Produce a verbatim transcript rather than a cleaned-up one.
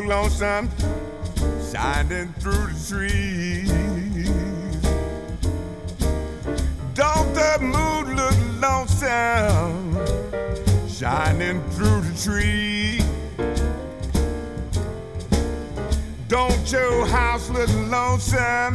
lonesome shining through the trees? Don't the moon look lonesome shining through the trees? Don't your house look lonesome